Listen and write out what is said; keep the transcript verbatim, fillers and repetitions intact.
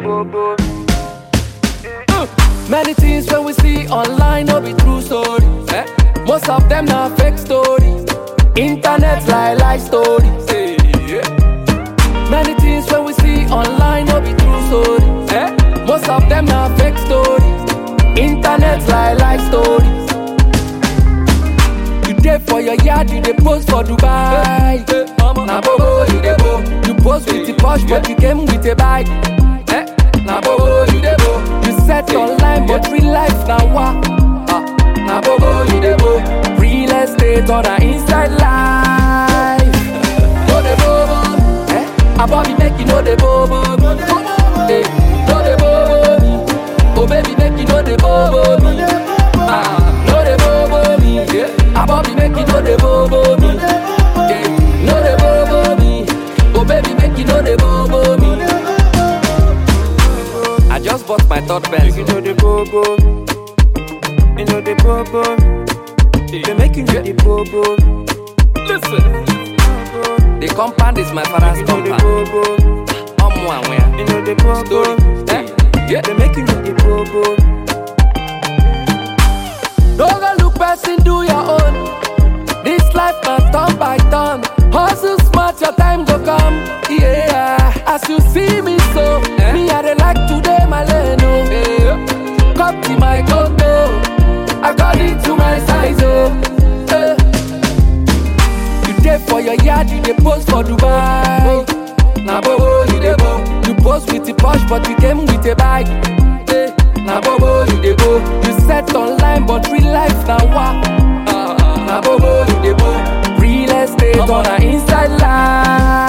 bobo. Many things when we see online no be true stories. Eh? Most of them na fake stories. Internet lie lie stories. Eh, yeah. Many things when we see online no be true stories. Eh? Most of them na fake stories. Internet lie lie stories. You dey for your yard, you dey post for Dubai. Na bobo you dey go. You post with the posh, but you came with a bike. Eh? Na bobo you dey go. You set online, but real life na wa. Ah, na bobo you dey go. Real estate or na inside life. No dey bobo. Eh? About me make you know dey bobo. Eh? No dey bobo me. Oh baby make you know dey bobo me. Ah, no dey bobo me. Yeah. About me make you know dey bobo me. Eh? No dey bobo me. Oh baby make you know dey bobo me. I just bought my third pencil. You know the bobo. You know the bobo. They making you the bobo. Listen, the compound is my father's You know the compound. bobo. I'm one where You know the bobo. story. Eh? Yeah. They making you the bobo. Don't go look person, do your own. This life na turn by turn. Hustle smart, your time go come. Yeah, as you see me so, eh? Me I dey like today my lane. Oh, yeah. Come to my condo, according to my size. Oh, eh. You dey for your yard, you dey post for Dubai. Na bobo you dey go. You post with the posh, but you came with a bike. Eh. Na bobo you dey go. You set online, but real life na wa. Na bobo you dey go. Real estate or na inside life.